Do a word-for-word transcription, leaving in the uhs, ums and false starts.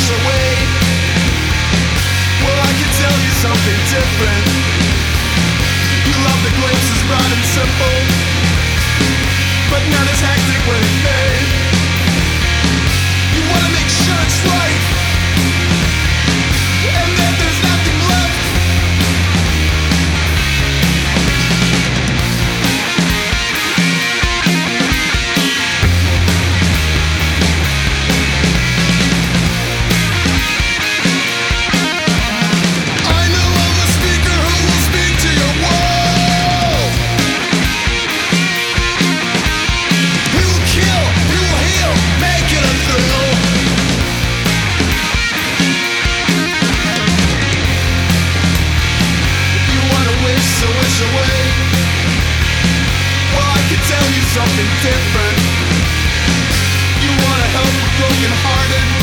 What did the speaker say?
wish away. Well, I can tell you something different. You love the glimpses broad and simple, but not as hectic when it's made. You wanna make sure it's right, and then there's nothing left. I know I'm a speaker who will speak to your world. He will kill, he will heal, make it a thrill. You wanna wish so wish away. Well, I can tell you something different. You wanna help the broken hearted.